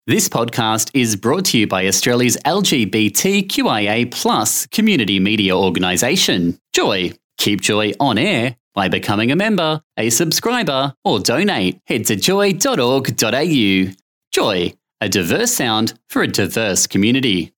This podcast is brought to you by Australia's LGBTQIA+ community media organisation, Joy. Keep Joy on air by becoming a member, a subscriber, or donate. Head to joy.org.au. Joy, a diverse sound for a diverse community.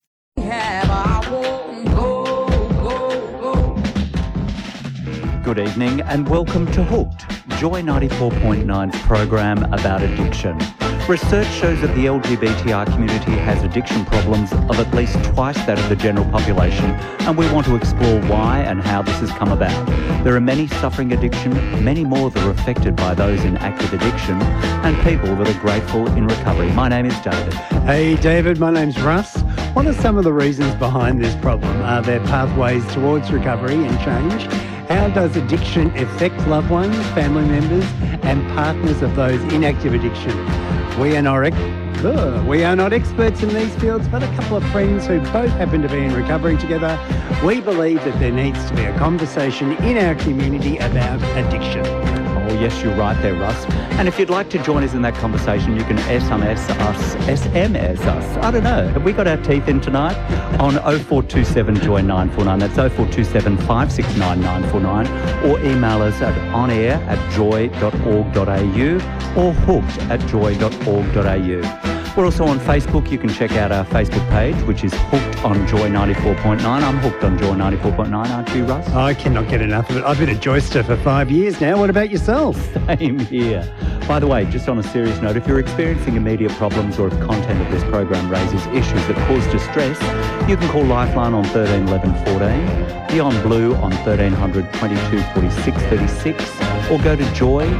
Good evening and welcome to Hooked, Joy 94.9's program about addiction. Research shows that the LGBTI community has addiction problems of at least twice that of the general population, and we want to explore why and how this has come about. There are many suffering addiction, many more that are affected by those in active addiction, and people that are grateful in recovery. My name is David. Hey David, my name's Russ. What are some of the reasons behind this problem? Are there pathways towards recovery and change? How does addiction affect loved ones, family members and partners of those in active addiction? We are not experts in these fields, but a couple of friends who both happen to be in recovery together. We believe that there needs to be a conversation in our community about addiction. Oh, yes, you're right there, Russ. And if you'd like to join us in that conversation, you can SMS us. I don't know. Have we got our teeth in tonight? On 0427 Joy 949. That's 0427 569 949. Or email us at onair@joy.org.au or hooked@joy.org.au. We're also on Facebook. You can check out our Facebook page, which is Hooked on Joy 94.9. I'm hooked on Joy 94.9, aren't you, Russ? I cannot get enough of it. I've been a Joyster for 5 years now. What about yourself? Same here. By the way, just on a serious note, if you're experiencing immediate problems or if content of this program raises issues that cause distress, you can call Lifeline on 13 11 14, Beyond Blue on 1300 22 46 36, or go to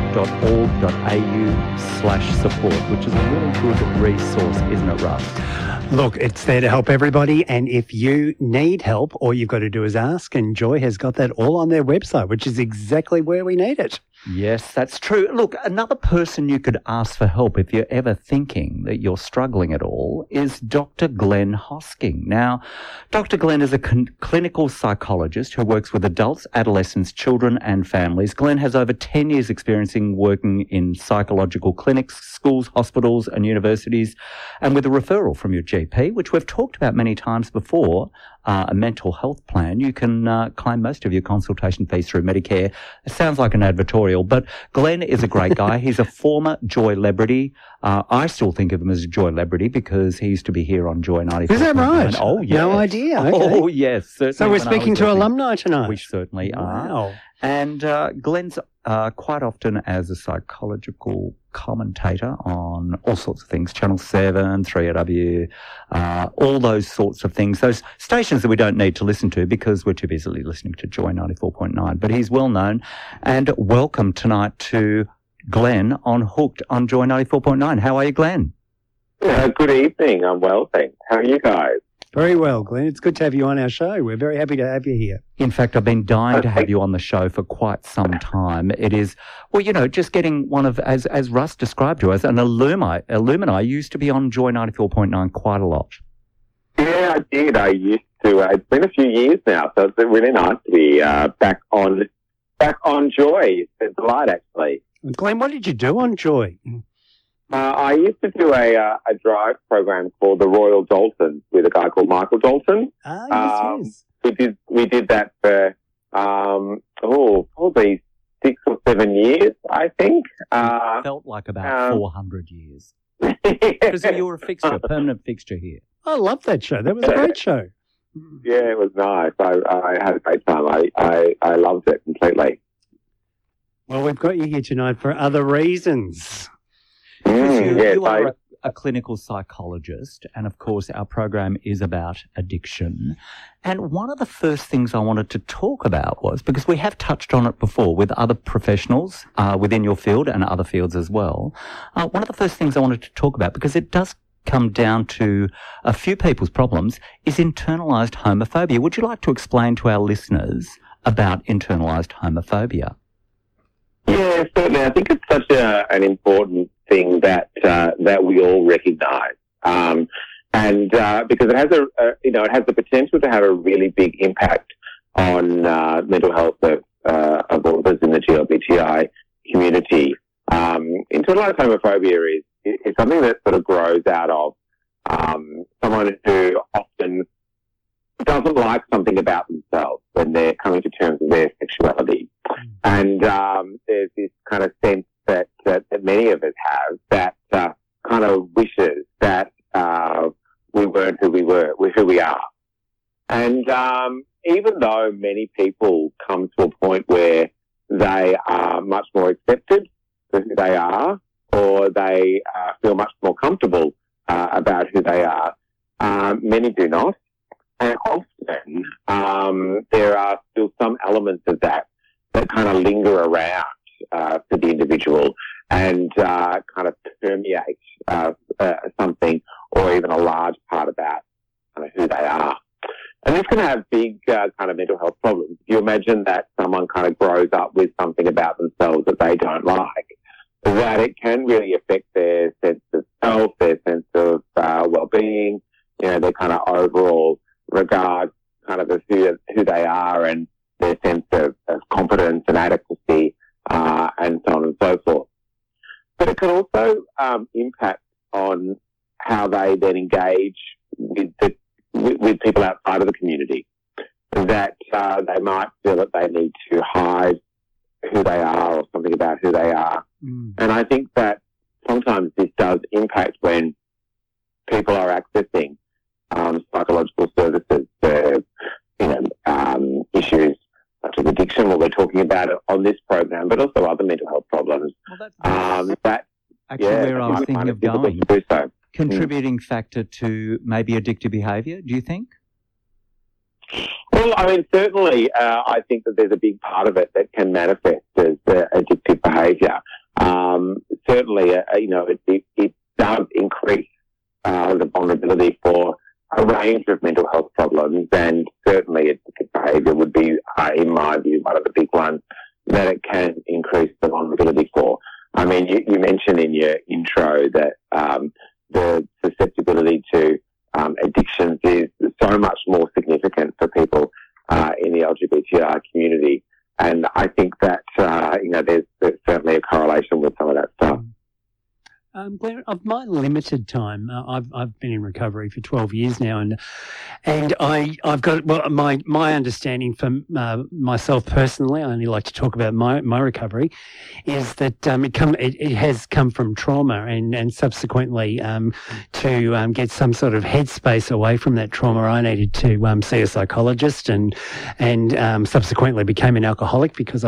joy.org.au/support, which is a really good resource, isn't it, Russ? Look, it's there to help everybody, and if you need help, all you've got to do is ask, and Joy has got that all on their website, which is exactly where we need it. Yes, that's true. Look, another person you could ask for help if you're ever thinking that you're struggling at all is Dr. Glenn Hosking. Now, Dr. Glenn is a clinical psychologist who works with adults, adolescents, children and families. Glenn has over 10 years experiencing working in psychological clinics, schools, hospitals and universities, and with a referral from your GP, which we've talked about many times before, a mental health plan, you can claim most of your consultation fees through Medicare. It sounds like an advertorial, but Glenn is a great guy. He's a former Joy celebrity. I still think of him as a Joy celebrity because he used to be here on Joy 94. Is that right? Oh, yes. No idea. Okay. Oh, yes. Certainly. So we're speaking to alumni tonight. We certainly are. Wow. And Glenn's quite often as a psychological commentator on all sorts of things, Channel 7, 3AW, all those sorts of things, those stations that we don't need to listen to because we're too busy listening to Joy 94.9. But he's well known. And welcome tonight to Glenn on Hooked on Joy 94.9. How are you, Glenn? Good evening. I'm well, thanks. How are you guys? Very well, Glenn. It's good to have you on our show. We're very happy to have you here. In fact, I've been dying to have you on the show for quite some time. It is, well, you know, just getting one of, as Russ described to us, an alumni used to be on Joy 94.9 quite a lot. Yeah, I did. I used to. It's been a few years now, so it's really nice to be back on Joy. It's a delight, actually. Glenn, what did you do on Joy? I used to do a drive program called the Royal Dalton with a guy called Michael Dalton. Yes. We did that for probably 6 or 7 years, I think. It felt like about 400 years. Because you were a permanent fixture here. I love that show. That was a great show. Yeah, it was nice. I had a great time. I loved it completely. Well, we've got you here tonight for other reasons. You are a clinical psychologist, and of course our program is about addiction. And one of the first things I wanted to talk about was, because we have touched on it before with other professionals within your field and other fields as well, one of the first things I wanted to talk about, because it does come down to a few people's problems, is internalised homophobia. Would you like to explain to our listeners about internalised homophobia? Yeah, certainly. I think it's such an important thing that we all recognise, and because it has it has the potential to have a really big impact on mental health of all of us in the GLBTI community. Internalized homophobia is It's something that sort of grows out of someone who often doesn't like something about themselves when they're coming to terms with their sexuality. And there's this kind of sense that many of us have that kind of wishes that we weren't who we were, we're who we are. And even though many people come to a point where they are much more accepted for who they are, or they feel much more comfortable about who they are, many do not. And often there are still some elements of that kind of linger around for the individual and kind of permeate something or even a large part about who they are. And this can have big kind of mental health problems. You imagine that someone kind of grows up with something about themselves that they don't like, that it can really affect their sense of self, their sense of well-being, their kind of overall regard kind of as who they are and their sense of competence and adequacy and so on and so forth. But it can also impact on how they then engage with people outside of the community, that they might feel that they need to hide who they are or something about who they are. And I think that sometimes this does impact when people are accessing psychological services for issues such as addiction, what we're talking about on this program, but also other mental health problems. Well, that's actually where I was thinking of going. To do so. Contributing factor to maybe addictive behaviour, do you think? Well, I mean, certainly I think that there's a big part of it that can manifest as addictive behaviour. Certainly, it does increase the vulnerability for a range of mental health problems, and certainly addictive behaviour would be, in my view, one of the big ones that it can increase the vulnerability for. I mean, you mentioned in your intro that the susceptibility to addictions is so much more significant for people in the LGBTI community. And I think that, there's certainly a correlation with some of that stuff. Glenn, of my limited time, I've been in recovery for 12 years now, and I've got my understanding from myself personally. I only like to talk about my recovery, is that it has come from trauma, and subsequently to get some sort of headspace away from that trauma, I needed to see a psychologist, and subsequently became an alcoholic because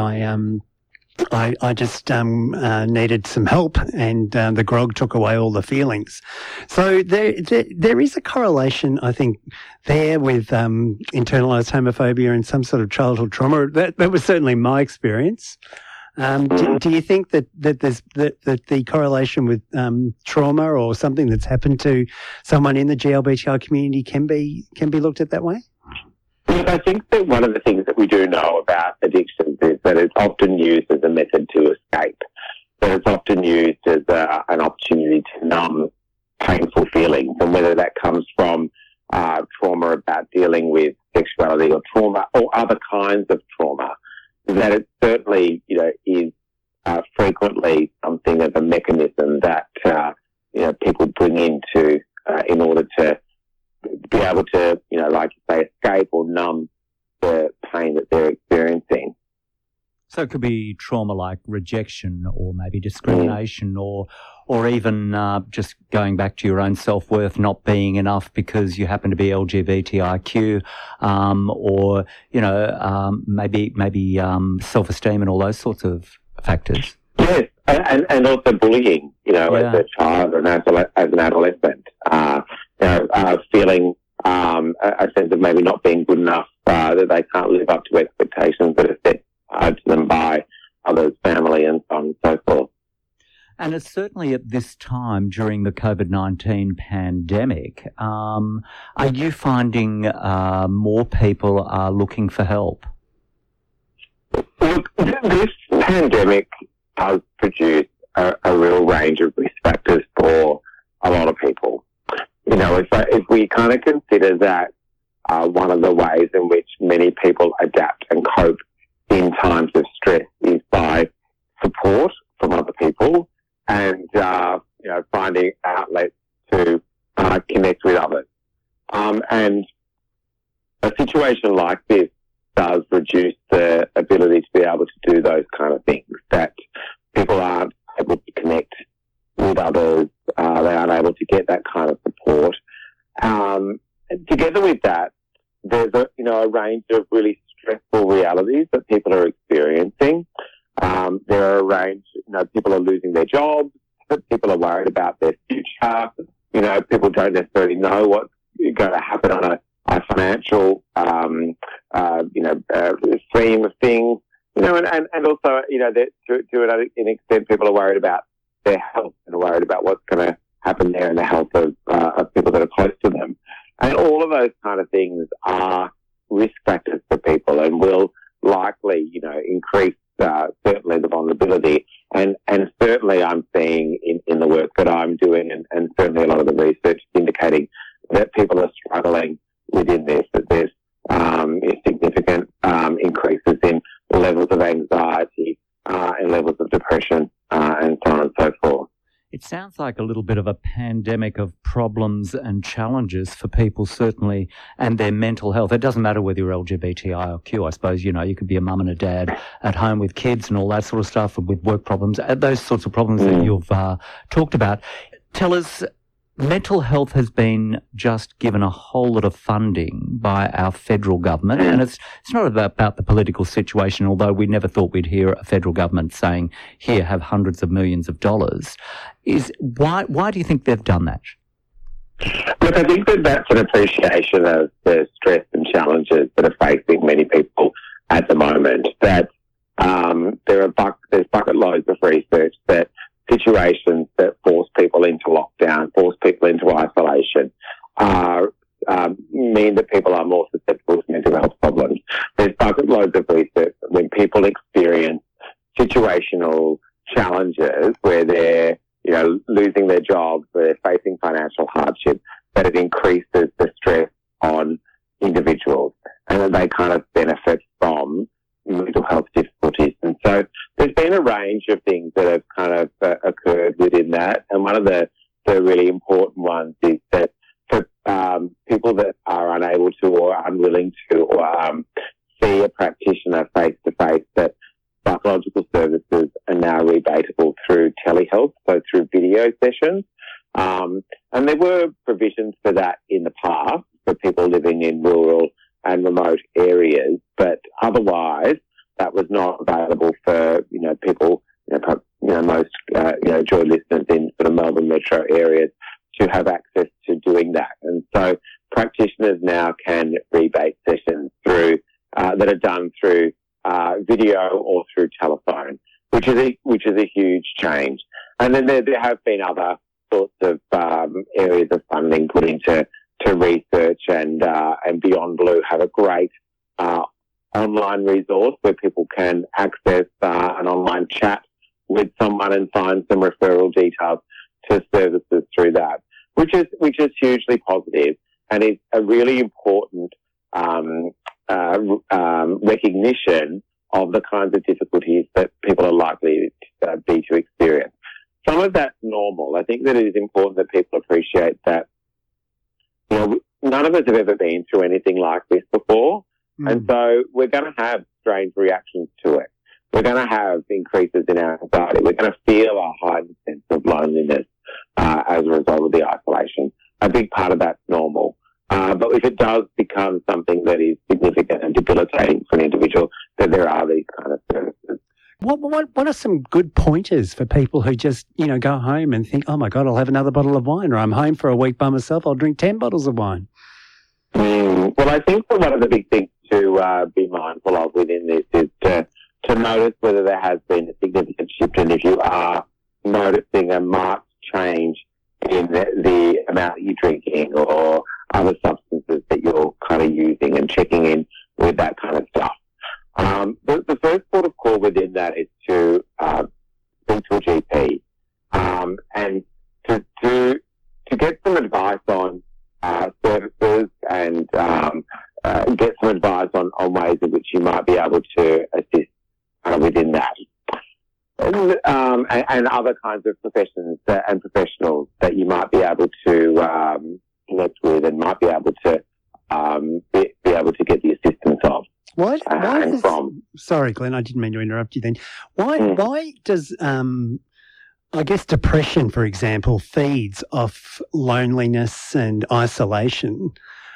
I just needed some help, and the grog took away all the feelings. So there is a correlation, I think, there with internalised homophobia and some sort of childhood trauma. That was certainly my experience. Do you think that there's that the correlation with trauma or something that's happened to someone in the GLBTI community can be looked at that way? I think that one of the things that we do know about addictions is that it's often used as a method to escape. That it's often used as an opportunity to numb painful feelings, and whether that comes from trauma about dealing with sexuality or trauma or other kinds of trauma, that it certainly, is frequently something of a mechanism that, people bring into in order to be able to, like you say, escape or numb the pain that they're experiencing. So it could be trauma like rejection or maybe discrimination or even just going back to your own self-worth not being enough because you happen to be LGBTIQ or, maybe self-esteem and all those sorts of factors. Yes, and also bullying, as a child or as an adolescent. Feeling a sense of maybe not being good enough, that they can't live up to expectations that are set to them by others, family, and so on and so forth. And it's certainly at this time during the COVID-19 pandemic, are you finding more people are looking for help? Look, this pandemic has produced a real range of risk factors for a lot of people. If we kind of consider that one of the ways in which many people adapt and cope in times of stress is by support from other people and, finding outlets to connect with others. And a situation like this does reduce the ability to be able to do those kind of things, that people aren't able to connect with others, they aren't able to get that kind of support. And together with that, there's a range of really stressful realities that people are experiencing. There are a range, people are losing their jobs, people are worried about their future, people don't necessarily know what's going to happen on a financial, stream of things, and also, to an extent, people are worried about their health and are worried about what's going to happen there in the health of people that are close to them. And all of those kind of things are risk factors for people and will likely, increase certainly the vulnerability. And certainly I'm seeing in the work that I'm doing and certainly a lot of the research is indicating that people are struggling within this, that there's significant increases in levels of anxiety and levels of depression and so on and so forth. It sounds like a little bit of a pandemic of problems and challenges for people, certainly, and their mental health. It doesn't matter whether you're LGBTI or Q, I suppose, you could be a mum and a dad at home with kids and all that sort of stuff, with work problems, those sorts of problems that you've talked about. Tell us, mental health has been just given a whole lot of funding by our federal government, and it's not about the political situation, although we never thought we'd hear a federal government saying, here, have hundreds of millions of dollars. Why do you think they've done that? Look, I think that's an appreciation of the stress and challenges that are facing many people at the moment, that there's bucket loads of research that situations that force people into lockdown, force people into isolation, mean that people are more susceptible to mental health problems. There's bucket loads of research that when people experience situational challenges where they're, losing their jobs, where they're facing financial hardship, that it increases the stress on individuals and that they kind of benefit from mental health difficulties. And so there's been a range of things that have kind of occurred within that. And one of the really important ones is that for people that are unable to or unwilling to see a practitioner face-to-face, that psychological services are now rebatable through telehealth, so through video sessions. And there were provisions for that in the past for people living in rural and remote areas, but otherwise that was not available for, people, most, Joy listeners in sort of Melbourne metro areas to have access to doing that. And so practitioners now can rebate sessions through, that are done through video or through telephone, which is a huge change. And then there have been other sorts of areas of funding put into research, and Beyond Blue have a great online resource where people can access an online chat with someone and find some referral details to services through that, which is hugely positive and is a really important recognition of the kinds of difficulties that people are likely to be to experience. Some of that's normal. I think that it is important that people appreciate that, none of us have ever been through anything like this before. And so we're going to have strange reactions to it. We're going to have increases in our anxiety. We're going to feel a heightened sense of loneliness as a result of the isolation. A big part of that's normal. But if it does become something that is significant and debilitating for an individual, then there are these kind of services. What are some good pointers for people who just, go home and think, oh my God, I'll have another bottle of wine, or I'm home for a week by myself, I'll drink 10 bottles of wine? Well, I think that one of the big things to be mindful of within this is to notice whether there has been a significant shift, and if you are noticing a marked change in the amount that you're drinking or other substances that you're kind of using, and checking in with that kind of stuff. The first port of call within that is to speak to a GP and to get some advice on services and get some advice on ways in which you might be able to assist within that. and other kinds of professions and professionals that you might be able to connect with and might be able to be able to get the assistance of. Why and from. Sorry, Glenn, I didn't mean to interrupt you then. Why does, I guess, depression, for example, feeds off loneliness and isolation?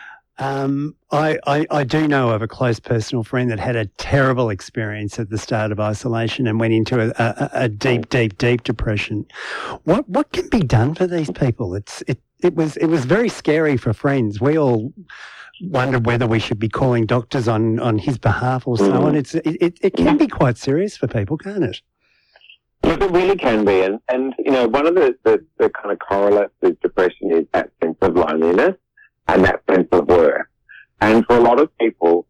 I do know of a close personal friend that had a terrible experience at the start of isolation and went into a deep depression. What can be done for these people? It was very scary for friends. We all wondered whether we should be calling doctors on his behalf or so on. It can be quite serious for people, can't it? Look, it really can be. And you know, one of the kind of correlates with depression is that sense of loneliness and that sense of worth. And for a lot of people,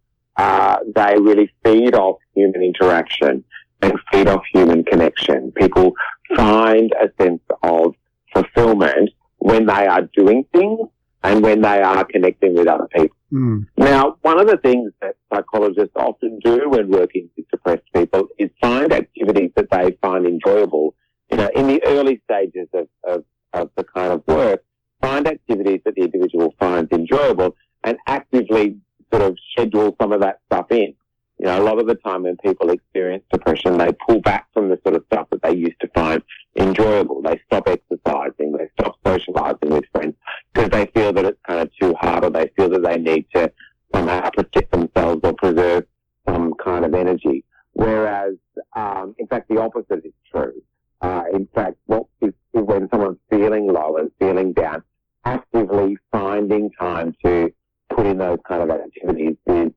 they really feed off human interaction and feed off human connection. People find a sense of fulfillment when they are doing things and when they are connecting with other people. Now, one of the things that psychologists often do when working with depressed people is find activities that they find enjoyable. You know, in the early stages of the kind of work, find activities that the individual finds enjoyable and actively sort of schedule some of that stuff in. You know, a lot of the time when people experience depression, they pull back from the sort of stuff that they used to find enjoyable. They stop exercising, they stop socialising with friends because they feel that it's kind of too hard, or they feel that they need to somehow protect themselves or preserve some kind of energy. Whereas, in fact, the opposite is true. In fact, what is when someone's feeling low and feeling down, actively finding time to put in those kind of activities is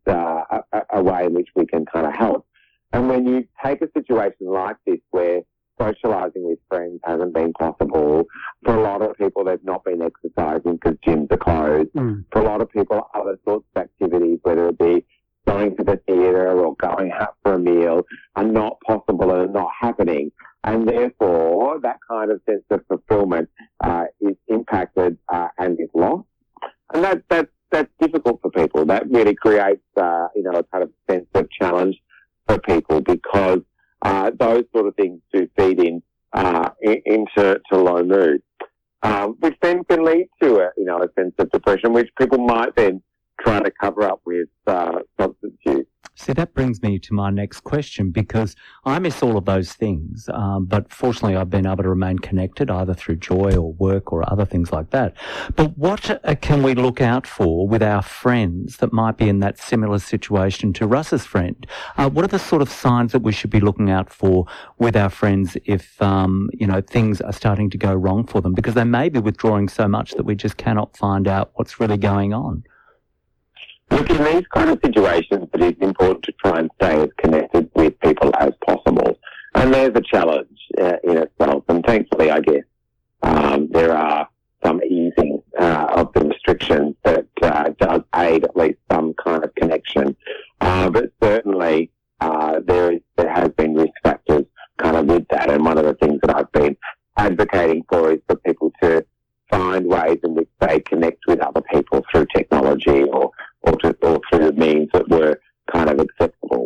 a way in which we can kind of help. And when you take a situation like this where socialising with friends hasn't been possible, for a lot of people they've not been exercising because gyms are closed. For a lot of people, other sorts of activities, whether it be going to the theatre or going out for a meal, are not possible and are not happening. And therefore, that kind of sense of fulfillment is impacted and is lost. And that's difficult for people. That really creates, a kind of sense of challenge for people because those sort of things do feed into low mood, which then can lead to a sense of depression, which people might then try to cover up with substance use. See, that brings me to my next question, because I miss all of those things, but fortunately I've been able to remain connected either through joy or work or other things like that. But what can we look out for with our friends that might be in that similar situation to Russ's friend? What are the sort of signs that we should be looking out for with our friends if, things are starting to go wrong for them? Because they may be withdrawing so much that we just cannot find out what's really going on. Look, in these kind of situations, it is important to try and stay as connected with people as possible. And there's a challenge in itself. And thankfully, I guess, there are some easing of the restrictions that does aid at least some kind of connection. But certainly, there has been risk factors kind of with that. And one of the things that I've been advocating for is for people to find ways in which they connect with other people through technology or through means that were kind of acceptable.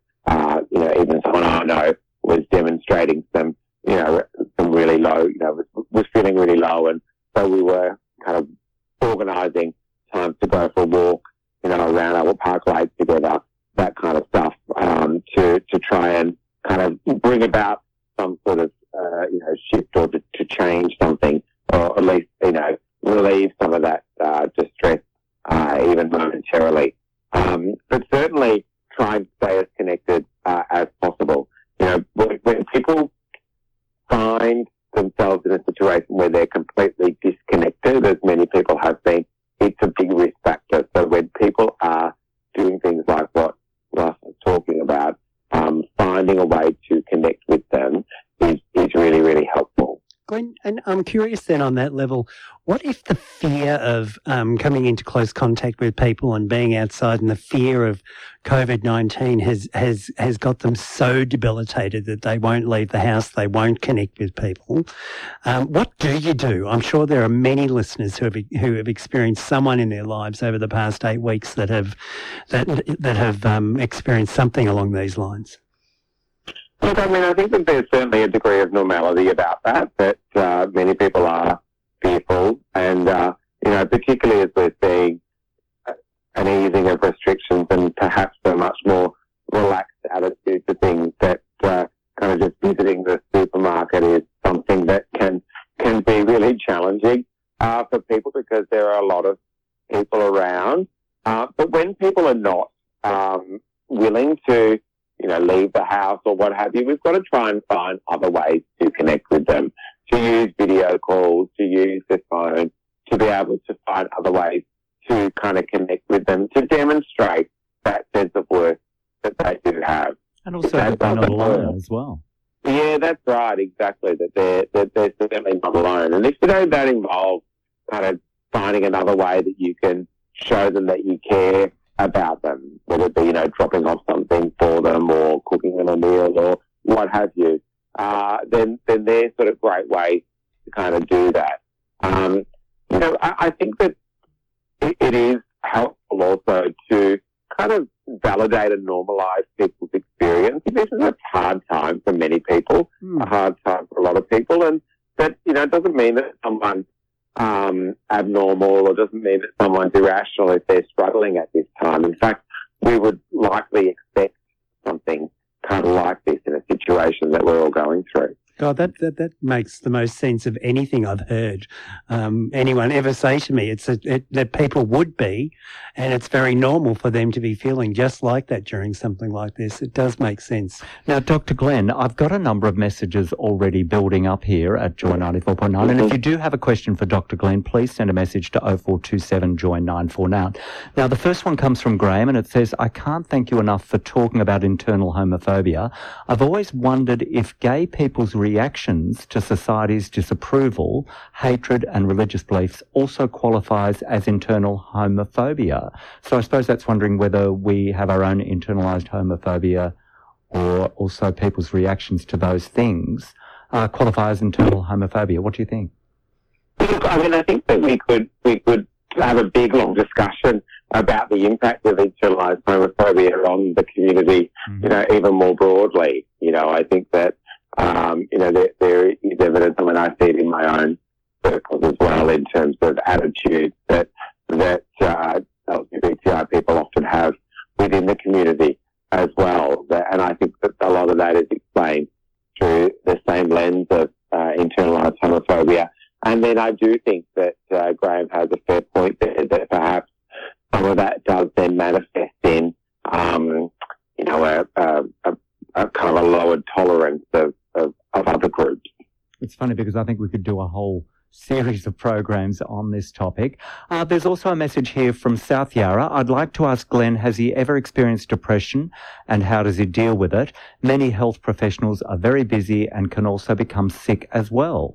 Even someone I know was demonstrating some really low, was feeling really low, and so we were kind of organising times to go for a walk, around our parkways together, that kind of stuff, to try and kind of bring about some sort of shift or to change something, or at least relieve some of that distress. Even momentarily. But certainly try and stay as connected as possible. When people find themselves in a situation where they're completely disconnected, as many people have been, it's a big risk factor. So when people are doing things like what Russ was talking about, finding a way to connect with them is really, really helpful. Glenn, and I'm curious then on that level, what if the fear of coming into close contact with people and being outside and the fear of COVID-19 has got them so debilitated that they won't leave the house, they won't connect with people? What do you do? I'm sure there are many listeners who have experienced someone in their lives over the past 8 weeks that have experienced something along these lines. Look, I mean, I think that there's certainly a degree of normality about that many people are fearful, and, particularly as we're seeing an easing of restrictions and perhaps a much more relaxed attitude to things, that kind of just visiting the supermarket is something that can be really challenging for people, because there are a lot of people around. But when people are not willing to, leave the house or what have you, we've got to try and find other ways to connect with them, to use video calls, to use the phone, to be able to find other ways to kind of connect with them, to demonstrate that sense of worth that they do have. And also that they're not alone as well. Yeah, that's right, exactly, that they're certainly not alone. And if that involves kind of finding another way that you can show them that you care about them, whether it be, dropping off something for them or cooking them a meal or what have you, then they're sort of great ways to kind of do that. I think that it is helpful also to kind of validate and normalise people's experience. This is a hard time for many people, a hard time for a lot of people, and that, it doesn't mean that someone's abnormal, or doesn't mean that someone's irrational if they're struggling at this time. In fact, we would likely expect something kind of like this in a situation that we're all going through. God, that makes the most sense of anything I've heard anyone ever say to me. It's that people would be, and it's very normal for them to be feeling just like that during something like this. It does make sense. Now, Dr. Glenn, I've got a number of messages already building up here at Joy 94.9, and if you do have a question for Dr. Glenn, please send a message to 0427 Joy 94 now. Now, the first one comes from Graham, and it says, I can't thank you enough for talking about internal homophobia. I've always wondered if gay people's reactions to society's disapproval, hatred and religious beliefs also qualifies as internal homophobia. So I suppose that's wondering whether we have our own internalized homophobia, or also people's reactions to those things qualify as internal homophobia. What do you think? Look, I mean, I think that we could have a big, long discussion about the impact of internalized homophobia on the community, even more broadly. I think that there is evidence, I mean, I see it in my own circles as well, in terms of attitudes that LGBTI people often have within the community as well. And I think that a lot of that is explained through the same lens of internalized homophobia. And then I do think that Graham has a fair point there, that perhaps some of that does then manifest in, a kind of a lowered tolerance of other groups. It's funny because I think we could do a whole series of programs on this topic. There's also a message here from South Yarra. I'd like to ask Glenn, has he ever experienced depression, and how does he deal with it? Many health professionals are very busy and can also become sick as well.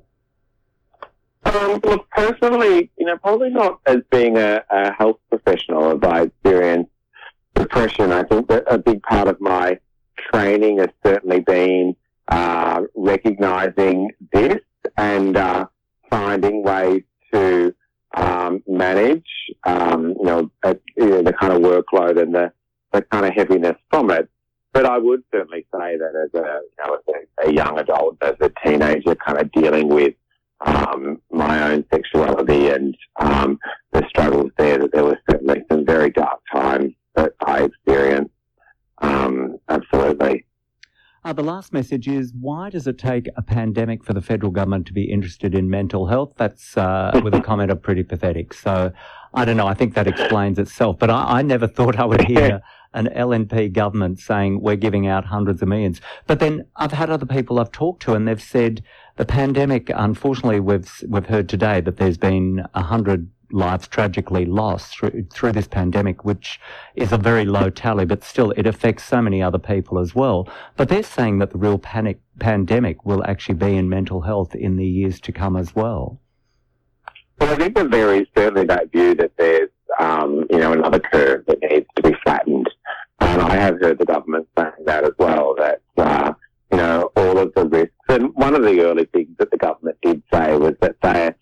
Look, personally, probably not as being a health professional have I experienced depression. I think that a big part of my training has certainly been recognising this and finding ways to manage, the kind of workload and the kind of heaviness from it. But I would certainly say that as a young adult, as a teenager, kind of dealing with my own sexuality and the struggles there, that there were certainly some very dark times that I experienced. Absolutely. The last message is, why does it take a pandemic for the federal government to be interested in mental health? That's with a comment of pretty pathetic. So I don't know. I think that explains itself. But I never thought I would hear an LNP government saying we're giving out hundreds of millions. But then I've had other people I've talked to, and they've said the pandemic, unfortunately, we've heard today that there's been 100 lives tragically lost through this pandemic, which is a very low tally, but still it affects so many other people as well. But they're saying that the real pandemic will actually be in mental health in the years to come as well. Well, I think that there is certainly that view that there's, another curve that needs to be flattened. And I have heard the government saying that as well, that, all of the risks. And one of the early things that the government did say was that their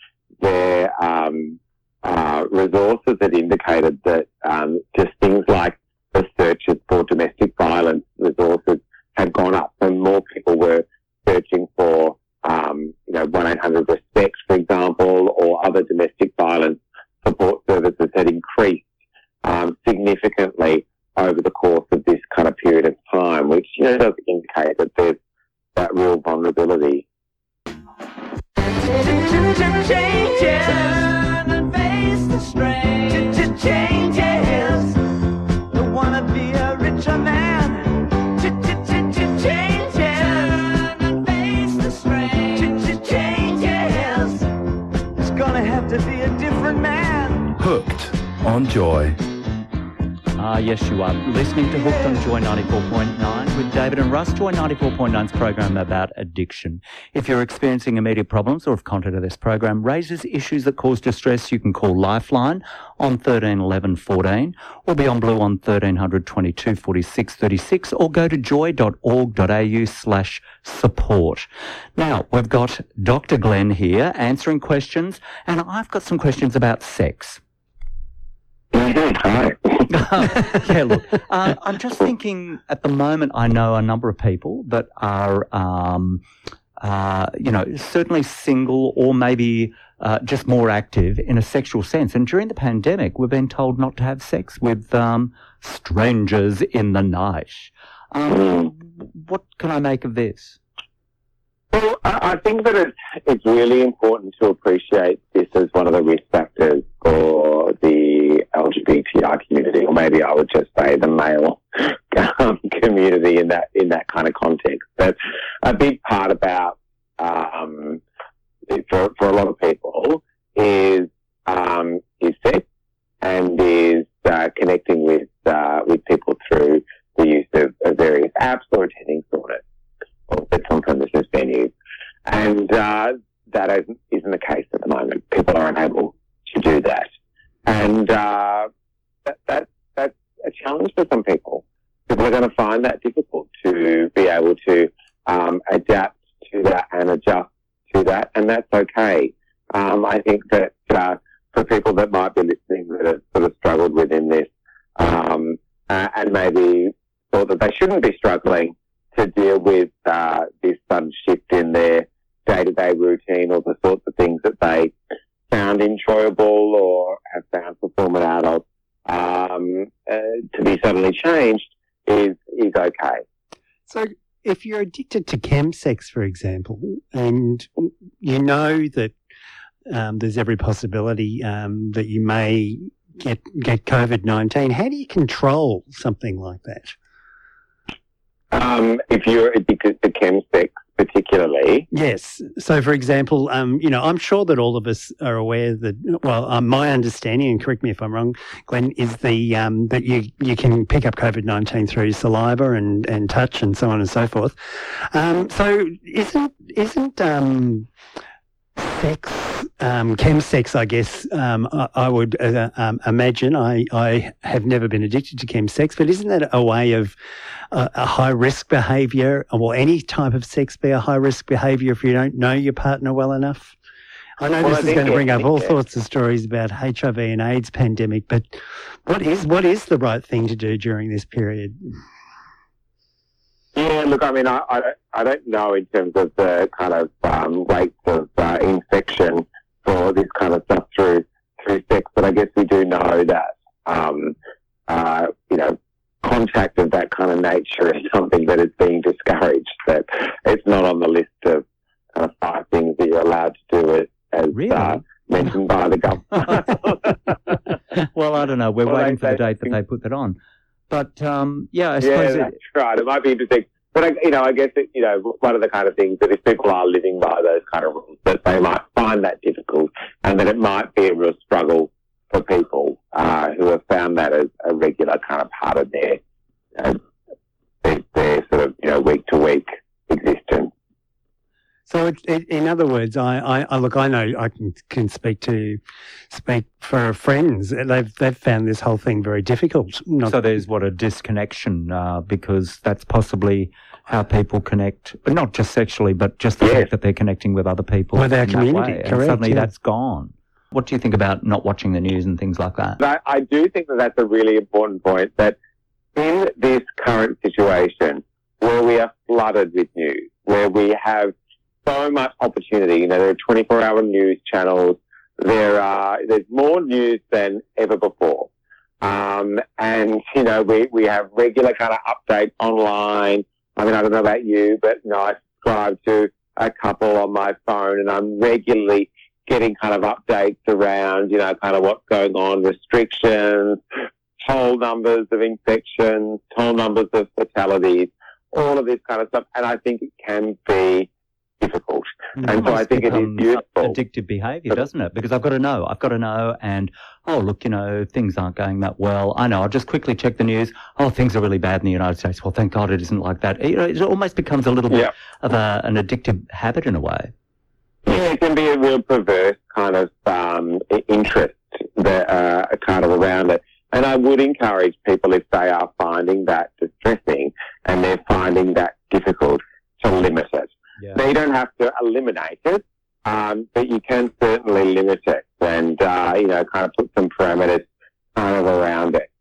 resources had indicated that just things like the searches for domestic violence resources had gone up, and more people people were searching for, 1-800-RESPECT, for example, or other domestic violence support services had increased significantly over the course of this kind of period of time, which, does indicate that there's that real vulnerability. Hooked on Joy. Yes, you are listening to Hooked on Joy 94.9 with David and Russ. Joy 94.9's program about addiction. If you're experiencing immediate problems or if content of this program raises issues that cause distress, you can call Lifeline on 13 11 14 or Beyond Blue on 1300 22 46 36 or go to joy.org.au/support. Now, we've got Dr. Glenn here answering questions, and I've got some questions about sex. Hi. Yeah, look, I'm just thinking at the moment I know a number of people that are, certainly single or maybe just more active in a sexual sense. And during the pandemic, we've been told not to have sex with strangers in the night. What can I make of this? Well, I think that it's really important to appreciate this as one of the risk factors for the LGBTI community, or maybe I would just say the male community in that kind of context. But a big part about for a lot of people is sex and is connecting with people through the use of various apps or attending saunas or on-premises venues. And that isn't the case at the moment. People are unable to do that. And that's a challenge for some people. People are going to find that difficult to be able to adapt to that and adjust to that, and that's okay. I think that for people that might be listening that have sort of struggled within this and maybe thought that they shouldn't be struggling to deal with this sudden shift in their day-to-day routine or the sorts of things that they found enjoyable or have found fulfillment out of, to be suddenly changed is okay. So if you're addicted to chemsex, for example, and you know that there's every possibility that you may get COVID-19, how do you control something like that? If you're addicted to chemsex particularly. Yes. So, for example, I'm sure that all of us are aware that, my understanding, and correct me if I'm wrong, Glenn, is that you can pick up COVID-19 through saliva and touch and so on and so forth. So isn't sex, chemsex, I guess, I would imagine, I have never been addicted to chemsex, but isn't that a way of a high-risk behaviour? Will any type of sex be a high-risk behaviour if you don't know your partner well enough? I know this is going to bring up all sorts of stories about HIV and AIDS pandemic, but what is the right thing to do during this period? Yeah, look, I mean, I don't know in terms of the kind of rates of infection for this kind of stuff through sex, but I guess we do know that, contact of that kind of nature is something that is being discouraged, that it's not on the list of kind of 5 things that you're allowed to do as Really? Mentioned by the government. Well, I don't know. We're waiting for the date that they put that on. But, I suppose... Yeah, that's right. It might be interesting. But, I guess, one of the kind of things that if people are living by those kind of rules, that they might find that difficult and that it might be a real struggle for people who have found that as a regular kind of part of their sort of, week-to-week existence. So, in other words, I look. I know I can speak for friends. They've found this whole thing very difficult. So there's a disconnection because that's possibly how people connect, but not just sexually, but just the fact that they're connecting with other people with our community. Correct. And suddenly that's gone. What do you think about not watching the news and things like that? I do think that that's a really important point. That in this current situation where we are flooded with news, where we have so much opportunity. You know, there are 24-hour news channels. There's more news than ever before. And, you know, we have regular kind of updates online. I mean, I don't know about you, but, you know, I subscribe to a couple on my phone, and I'm regularly getting kind of updates around, you know, kind of what's going on, restrictions, toll numbers of infections, toll numbers of fatalities, all of this kind of stuff. And I think it can be difficult. And so I think it is useful. Addictive behaviour, doesn't it? Because I've got to know, and, oh, look, you know, things aren't going that well. I know, I'll just quickly check the news. Oh, things are really bad in the United States. Well, thank God it isn't like that. You know, it almost becomes a little bit of an addictive habit in a way. Yeah, it can be a real perverse kind of interest that kind of around it. And I would encourage people, if they are finding that distressing and they're finding that difficult, to limit it. Yeah. They don't have to eliminate it, but you can certainly limit it and, you know, kind of put some parameters kind of around it.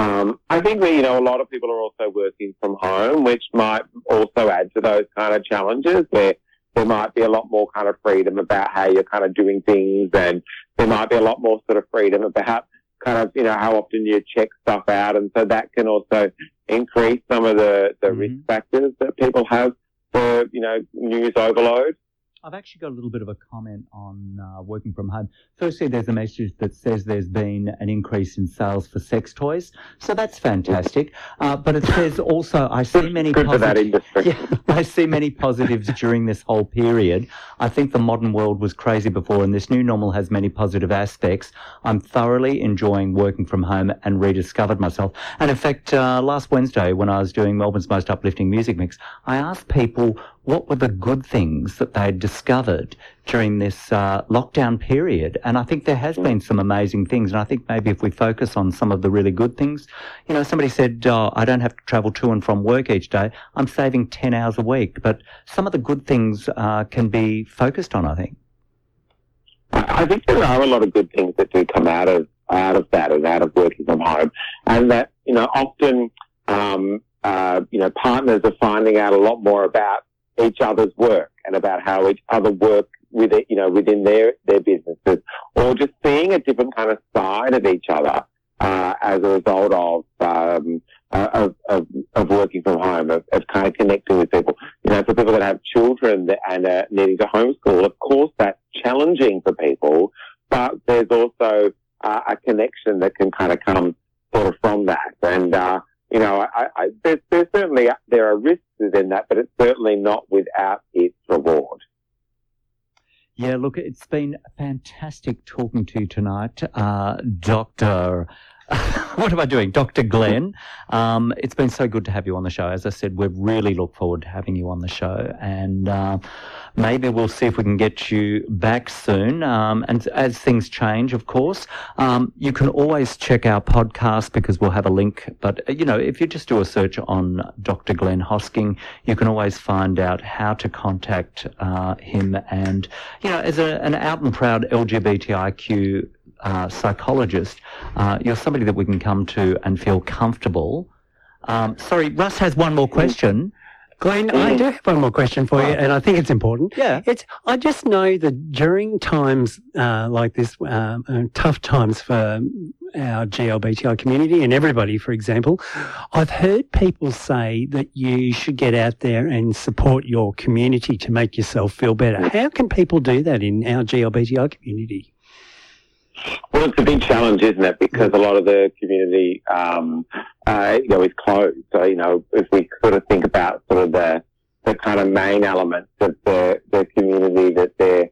I think that, you know, a lot of people are also working from home, which might also add to those kind of challenges where there might be a lot more kind of freedom about how you're kind of doing things, and there might be a lot more sort of freedom about kind of, you know, how often you check stuff out. And so that can also increase some of the risk factors that people have for, you know, news overload. I've actually got a little bit of a comment on working from home. Firstly, there's a message that says there's been an increase in sales for sex toys, so that's fantastic. But it says also, I see many good for that industry. Yeah, I see many positives during this whole period. I think the modern world was crazy before, and this new normal has many positive aspects. I'm thoroughly enjoying working from home and rediscovered myself. And in fact, last Wednesday, when I was doing Melbourne's Most Uplifting Music Mix, I asked people what were the good things that they'd discovered during this lockdown period. And I think there has been some amazing things. And I think maybe if we focus on some of the really good things, you know, somebody said, I don't have to travel to and from work each day. I'm saving 10 hours a week. But some of the good things can be focused on, I think. I think there are a lot of good things that do come out of that and out of working from home. And that, you know, often, you know, partners are finding out a lot more about each other's work and about how each other work with it, you know, within their businesses, or just seeing a different kind of side of each other as a result of working from home, of kind of connecting with people. You know, for people that have children and are needing to homeschool, of course that's challenging for people, but there's also a connection that can kind of come sort of from that. And you know, there's certainly, there are risks within that, but it's certainly not without its reward. Yeah, look, it's been fantastic talking to you tonight, Dr. What am I doing? Dr. Glenn. It's been so good to have you on the show. As I said, we really look forward to having you on the show, and maybe we'll see if we can get you back soon. And as things change, of course, you can always check our podcast because we'll have a link. But, you know, if you just do a search on Dr. Glenn Hosking, you can always find out how to contact him. And, you know, as an out and proud LGBTIQ psychologist, you're somebody that we can come to and feel comfortable. Sorry, Russ has one more question. Glenn, I do have one more question for you, and I think it's important. Yeah. I just know that during times like this, tough times for our GLBTI community and everybody, for example, I've heard people say that you should get out there and support your community to make yourself feel better. How can people do that in our GLBTI community? Well, it's a big challenge, isn't it? Because a lot of the community, you know, is closed. So, you know, if we sort of think about sort of the kind of main elements of the community that they're,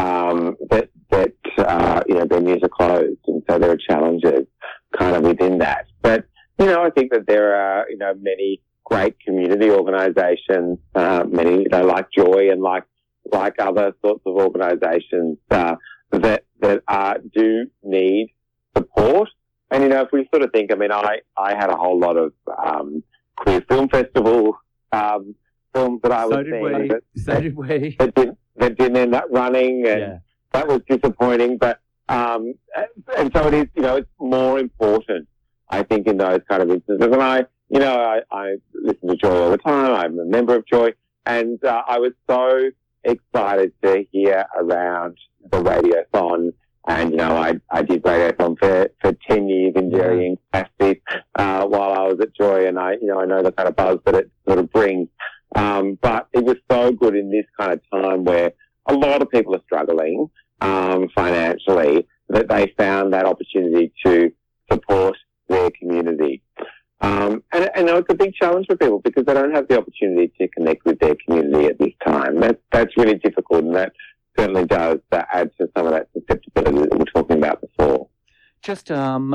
you know, venues are closed. And so there are challenges kind of within that. But, you know, I think that there are, you know, many great community organisations, many, you know, like Joy and like other sorts of organisations, that do need support. And, you know, if we sort of think, I mean, I had a whole lot of queer film festival films that I was seeing. So did we. That didn't end up running, and that was disappointing. But and so it is, you know, it's more important, I think, in those kind of instances. And I listen to Joy all the time. I'm a member of Joy. And I was so excited to hear around the Radiothon. And, I did Radiothon for 10 years in varying capacities while I was at Joy. And I know the kind of buzz that it sort of brings. But it was so good in this kind of time where a lot of people are struggling financially, that they found that opportunity to support their community. And it's a big challenge for people because they don't have the opportunity to connect with their community at this time. That's really difficult, and that certainly does add to some of that susceptibility that we were talking about before. Just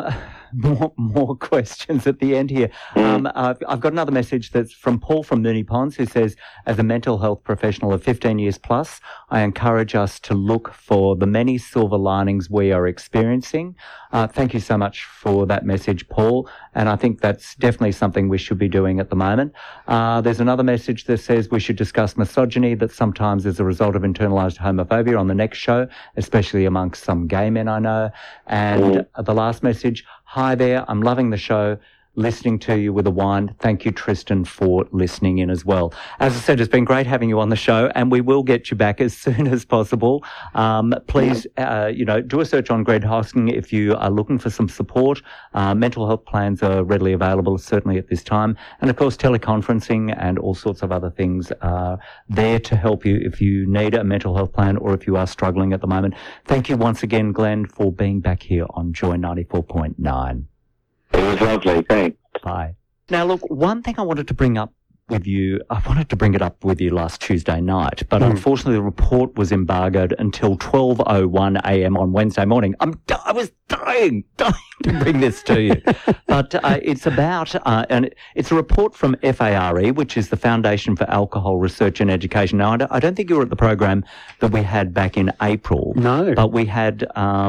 more questions at the end here. I've got another message that's from Paul from Moonee Ponds, who says, as a mental health professional of 15 years plus, I encourage us to look for the many silver linings we are experiencing. Thank you so much for that message, Paul. And I think that's definitely something we should be doing at the moment. There's another message that says we should discuss misogyny that sometimes is a result of internalised homophobia on the next show, especially amongst some gay men I know. And the last message, hi there, I'm loving the show, listening to you with a wine. Thank you, Tristan, for listening in as well. As I said, it's been great having you on the show, and we will get you back as soon as possible. Please, do a search on Glenn Hosking if you are looking for some support. Mental health plans are readily available, certainly at this time. And, of course, teleconferencing and all sorts of other things are there to help you if you need a mental health plan or if you are struggling at the moment. Thank you once again, Glenn, for being back here on Joy 94.9. It was lovely, thanks. Bye. Now, look, one thing I wanted to bring up with you, I wanted to bring it up with you last Tuesday night, but unfortunately the report was embargoed until 12:01 a.m. on Wednesday morning. I was dying to bring this to you. But it's about, and it's a report from FARE, which is the Foundation for Alcohol Research and Education. Now, I don't think you were at the program that we had back in April. No. But we had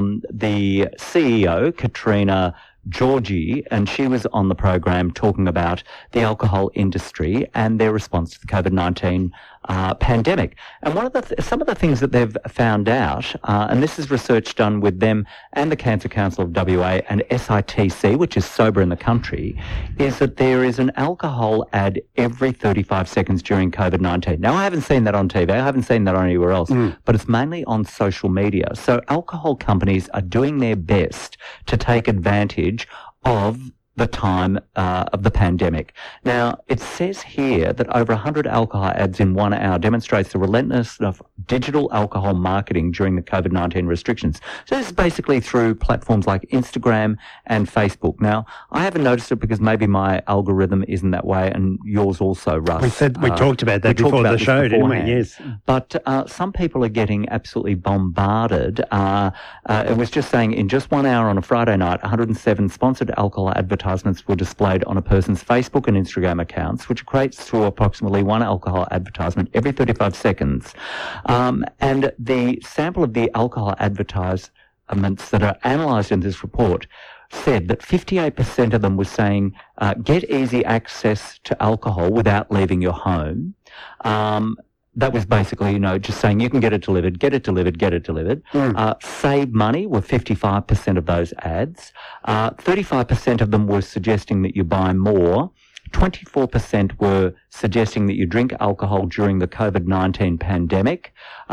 the CEO, Katrina Georgie, and she was on the program talking about the alcohol industry and their response to the COVID-19 pandemic. And some of the things that they've found out, and this is research done with them and the Cancer Council of WA and SITC, which is Sober in the Country, is that there is an alcohol ad every 35 seconds during COVID-19. Now, I haven't seen that on TV. I haven't seen that on anywhere else, but it's mainly on social media. So alcohol companies are doing their best to take advantage of the time of the pandemic. Now, it says here that over 100 alcohol ads in 1 hour demonstrates the relentlessness of digital alcohol marketing during the COVID-19 restrictions. So this is basically through platforms like Instagram and Facebook. Now, I haven't noticed it because maybe my algorithm isn't that way, and yours also, Russ. We talked about that before the show, didn't we? Yes. But some people are getting absolutely bombarded. It was just saying in just 1 hour on a Friday night, 107 sponsored alcohol advertisements were displayed on a person's Facebook and Instagram accounts, which equates to approximately one alcohol advertisement every 35 seconds. And the sample of the alcohol advertisements that are analysed in this report said that 58% of them were saying, get easy access to alcohol without leaving your home. That was basically, just saying you can get it delivered, get it delivered, get it delivered. Save money were 55% of those ads. 35% of them were suggesting that you buy more. 24% were suggesting that you drink alcohol during the COVID-19 pandemic.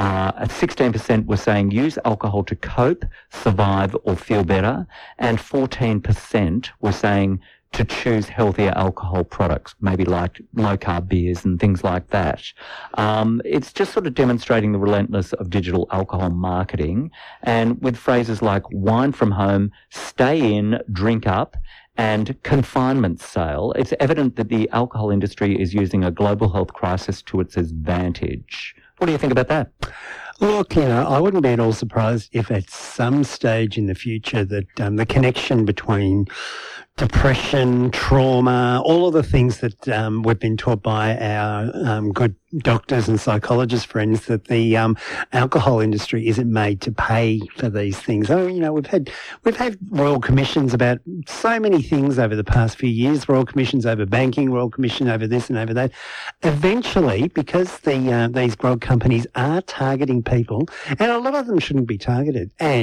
16% were saying use alcohol to cope, survive, or feel better. And 14% were saying to choose healthier alcohol products, maybe like low-carb beers and things like that. It's just sort of demonstrating the relentlessness of digital alcohol marketing, and with phrases like wine from home, stay in, drink up, and confinement sale, it's evident that the alcohol industry is using a global health crisis to its advantage. What do you think about that? Look, I wouldn't be at all surprised if at some stage in the future that the connection between depression, trauma, all of the things that we've been taught by our good doctors and psychologist friends, that the alcohol industry isn't made to pay for these things. We've had royal commissions about so many things over the past few years, royal commissions over banking, royal commission over this and over that. Eventually, because these grog companies are targeting people, and a lot of them shouldn't be targeted, and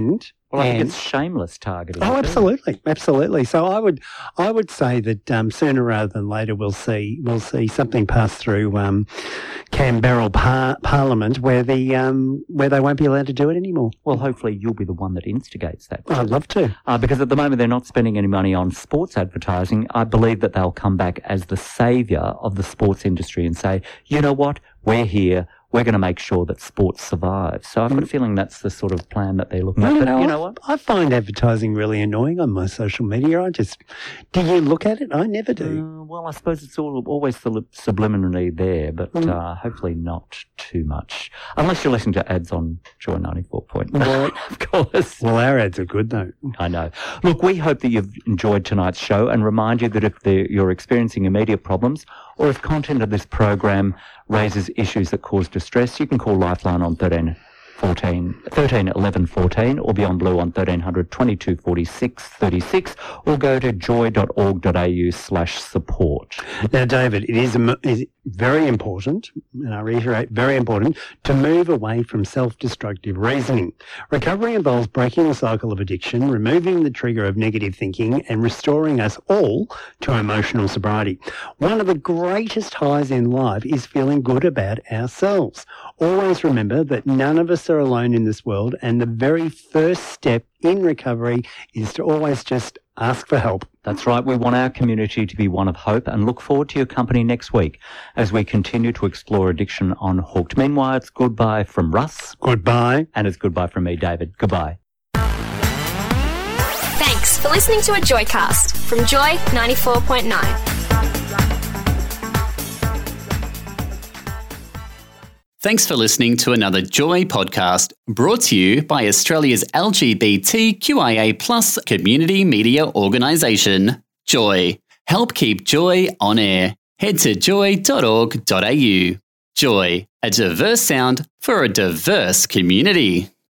Well, I think And- it's shameless targeting. Oh, too. absolutely, absolutely. So I would say that sooner rather than later we'll see something pass through Canberra Parliament where they won't be allowed to do it anymore. Well, hopefully you'll be the one that instigates that. I'd love to. Because at the moment they're not spending any money on sports advertising. I believe that they'll come back as the saviour of the sports industry and say, you know what, we're here. We're going to make sure that sports survives. So I've got a feeling that's the sort of plan that they're looking at. But you know what? I find advertising really annoying on my social media. Do you look at it? I never do. Well, I suppose it's always subliminally there, but hopefully not too much. Unless you're listening to ads on Joy 94.9, of course. Well, our ads are good though. I know. Look, we hope that you've enjoyed tonight's show and remind you that if you're experiencing immediate problems or if content of this program raises issues that cause distress, you can call Lifeline on 13 11 14 or Beyond Blue on 1300 22 46 36 or go to joy.org.au/support. Now, David, it is very important, and I reiterate, very important, to move away from self-destructive reasoning. Recovery involves breaking the cycle of addiction, removing the trigger of negative thinking, and restoring us all to emotional sobriety. One of the greatest highs in life is feeling good about ourselves. Always remember that none of us are alone in this world, and the very first step in recovery is to always just ask for help. That's right. We want our community to be one of hope and look forward to your company next week as we continue to explore addiction on Hooked. Meanwhile, it's goodbye from Russ. Goodbye. And it's goodbye from me, David. Goodbye. Thanks for listening to a Joycast from Joy 94.9. Thanks for listening to another Joy podcast brought to you by Australia's LGBTQIA+ community media organisation, Joy. Help keep Joy on air. Head to joy.org.au. Joy, a diverse sound for a diverse community.